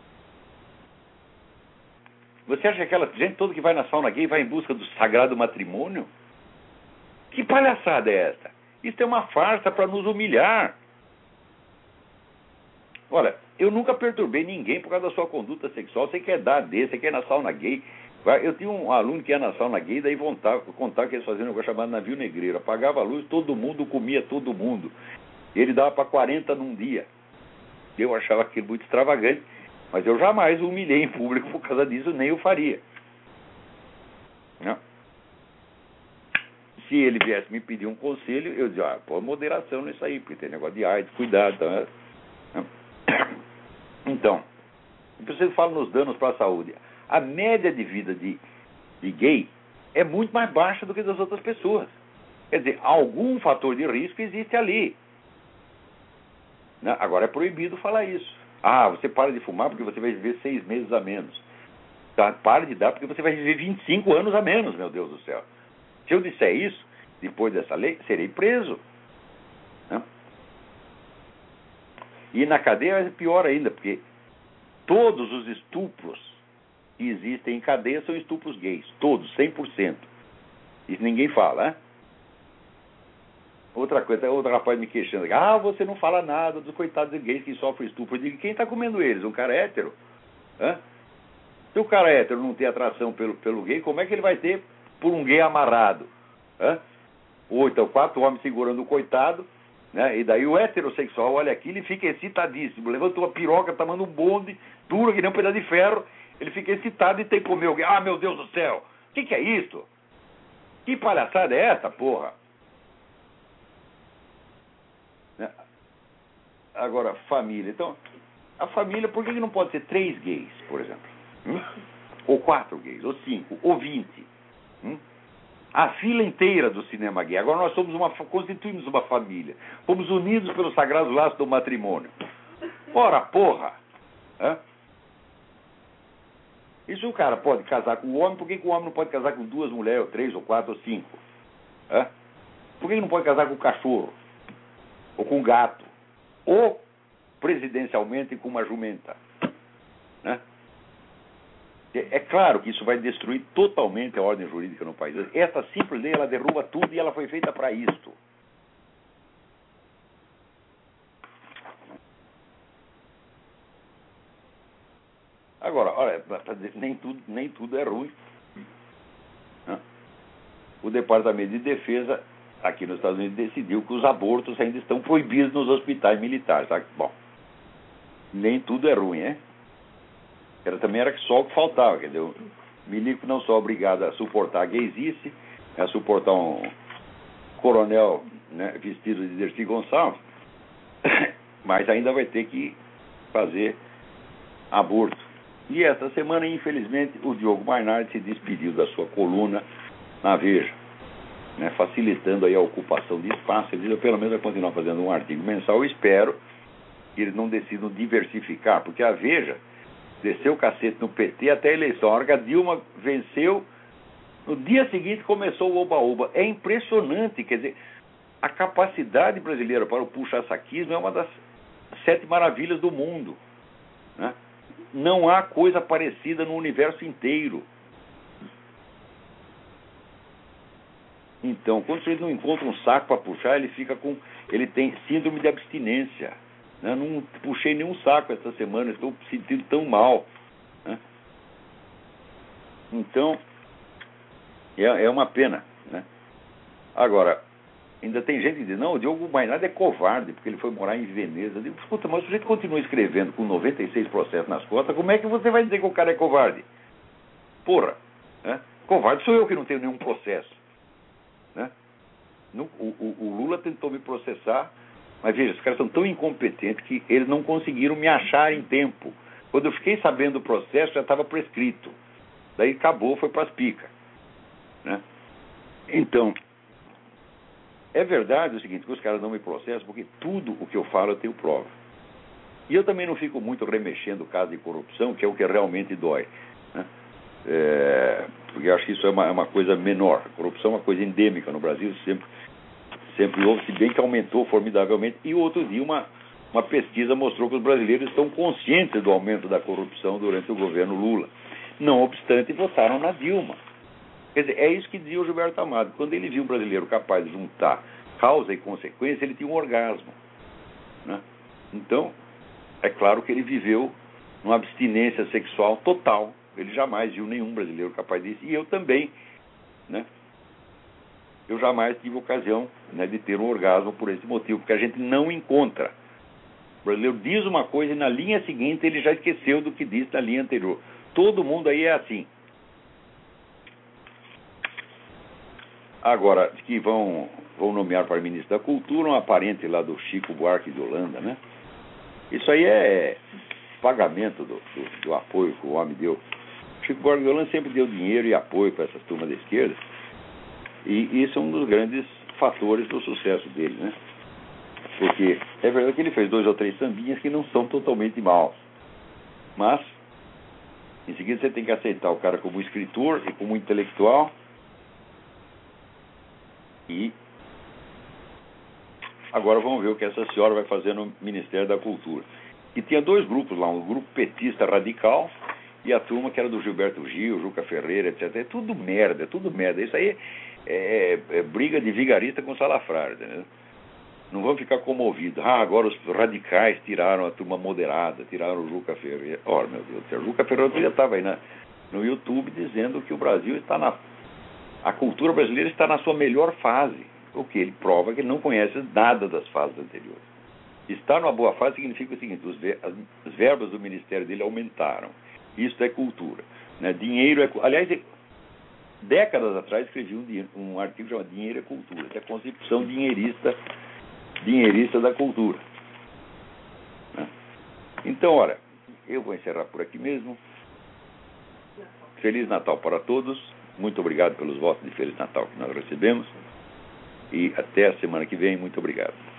Você acha que aquela gente toda que vai na sauna gay vai em busca do sagrado matrimônio? Que palhaçada é essa? Isso é uma farsa para nos humilhar. Olha, eu nunca perturbei ninguém por causa da sua conduta sexual. Você quer dar desse, você quer ir na sauna gay. Eu tinha um aluno que ia na sauna gay, daí contava, contava que eles faziam um negócio chamado navio negreiro. Apagava a luz, todo mundo comia todo mundo. Ele dava para quarenta num dia. Eu achava aquilo muito extravagante, mas eu jamais o humilhei em público por causa disso, nem o faria. Não. Se ele viesse me pedir um conselho, eu dizia, ah, pô, moderação nisso aí, porque tem negócio de AIDS, cuidado. Tá? Então, você fala nos danos para a saúde. A média de vida de, de gay é muito mais baixa do que das outras pessoas. Quer dizer, algum fator de risco existe ali. Né? Agora é proibido falar isso. Ah, você para de fumar porque você vai viver seis meses a menos. Tá? Para de dar porque você vai viver vinte e cinco anos a menos, meu Deus do céu. Se eu disser isso, depois dessa lei, serei preso. Né? E na cadeia é pior ainda, porque todos os estupros que existem em cadeia são estupros gays. Todos, cem por cento. Isso ninguém fala, né? Outra coisa, outro rapaz me queixando. Ah, você não fala nada dos coitados gays que sofrem estupro. Eu digo, quem está comendo eles? Um cara hétero? Hã? Se o cara hétero não tem atração pelo, pelo gay, como é que ele vai ter por um gay amarrado? Hã? Ou então quatro homens segurando o coitado, né? E daí o heterossexual olha aquilo e fica excitadíssimo. Levanta uma piroca, tomando um bonde, dura que nem um pedaço de ferro. Ele fica excitado e tem que comer alguém. Ah, meu Deus do céu! O que, que é isso? Que palhaçada é essa, porra? Agora, família. Então, a família, por que não pode ser três gays, por exemplo? Hum? Ou quatro gays, ou cinco, ou vinte? Hum? A fila inteira do cinema gay. Agora nós somos uma, constituímos uma família. Fomos unidos pelo sagrado laço do matrimônio. Ora, porra! Hã? E se o cara pode casar com o homem, por que, que o homem não pode casar com duas mulheres, ou três, ou quatro, ou cinco? Hã? Por que, que não pode casar com o cachorro? Ou com o gato? Ou, presidencialmente, com uma jumenta? Né? É claro que isso vai destruir totalmente a ordem jurídica no país. Essa simples lei, ela derruba tudo e ela foi feita para isto. Agora, olha, nem tudo, nem tudo é ruim. O Departamento de Defesa aqui nos Estados Unidos decidiu que os abortos ainda estão proibidos nos hospitais militares. Sabe? Bom, nem tudo é ruim, né? Era, também era só o que faltava, quer dizer, o milico não só é obrigado a suportar a gaysice, a suportar um coronel, né, vestido de Dercy Gonçalves, mas ainda vai ter que fazer aborto. E esta semana, infelizmente, o Diogo Mainardi se despediu da sua coluna na Veja, né, facilitando aí a ocupação de espaço. Ele diz, pelo menos vai continuar fazendo um artigo mensal. Eu espero que eles não decidam diversificar, porque a Veja desceu o cacete no P T até a eleição. A hora que a Dilma venceu, no dia seguinte começou o oba-oba. É impressionante, quer dizer, a capacidade brasileira para o puxa-saquismo é uma das sete maravilhas do mundo, né? Não há coisa parecida no universo inteiro. Então, quando ele não encontra um saco para puxar, ele fica com... ele tem síndrome de abstinência. Eu não puxei nenhum saco essa semana, estou me sentindo tão mal. Né? Então, é, é uma pena. Né? Agora, ainda tem gente que diz, não, o Diogo Mainardi é covarde, porque ele foi morar em Veneza. Eu digo, escuta, mas o sujeito continua escrevendo com noventa e seis processos nas costas, como é que você vai dizer que o cara é covarde? Porra, né? Covarde sou eu que não tenho nenhum processo. Né? No, o, o, o Lula tentou me processar, mas veja, os caras são tão incompetentes que eles não conseguiram me achar em tempo. Quando eu fiquei sabendo do processo, já estava prescrito. Daí acabou, foi para as picas. Né? Então, é verdade o seguinte, que os caras não me processam, porque tudo o que eu falo eu tenho prova. E eu também não fico muito remexendo o caso de corrupção, que é o que realmente dói, né? É, porque eu acho que isso é uma, é uma coisa menor. A corrupção é uma coisa endêmica no Brasil, sempre, sempre houve, se bem que aumentou formidavelmente. E outro dia uma, uma pesquisa mostrou que os brasileiros estão conscientes do aumento da corrupção durante o governo Lula. Não obstante, votaram na Dilma. Quer dizer, é isso que dizia o Gilberto Amado. Quando ele viu um brasileiro capaz de juntar causa e consequência, ele tinha um orgasmo, né? Então, é claro que ele viveu uma abstinência sexual total. Ele jamais viu nenhum brasileiro capaz disso. E eu também, né? Eu jamais tive ocasião, né, de ter um orgasmo por esse motivo, porque a gente não encontra. O brasileiro diz uma coisa e na linha seguinte ele já esqueceu do que disse na linha anterior. Todo mundo aí é assim. Agora, que vão, vão nomear para ministro da Cultura um aparente lá do Chico Buarque de Holanda, né? Isso aí é pagamento do, do, do apoio que o homem deu. Chico Buarque de Holanda sempre deu dinheiro e apoio para essas turmas da esquerda. E isso é um dos grandes fatores do sucesso dele, né? Porque é verdade que ele fez dois ou três sambinhas que não são totalmente maus. Mas, em seguida, você tem que aceitar o cara como escritor e como intelectual. E agora vamos ver o que essa senhora vai fazer no Ministério da Cultura. E tinha dois grupos lá, um grupo petista radical e a turma que era do Gilberto Gil, Juca Ferreira, etcétera. É tudo merda, é tudo merda. Isso aí é, é, é briga de vigarista com salafrário, entendeu? Não vão ficar comovidos. Ah, agora os radicais tiraram a turma moderada, tiraram o Juca Ferreira. Ora, meu Deus do céu, o Juca Ferreira já estava aí na, no YouTube dizendo que o Brasil está na... A cultura brasileira está na sua melhor fase. O que ele prova que ele não conhece nada das fases anteriores. Estar numa boa fase significa o seguinte: os ver, as, as verbas do ministério dele aumentaram. Isso é cultura, né? Dinheiro é... Aliás, décadas atrás escrevi um, um artigo chamado Dinheiro é Cultura, que é a concepção dinheirista, dinheirista da cultura, né? Então, olha, eu vou encerrar por aqui mesmo. Feliz Natal para todos. Muito obrigado pelos votos de Feliz Natal que nós recebemos. E até a semana que vem. Muito obrigado.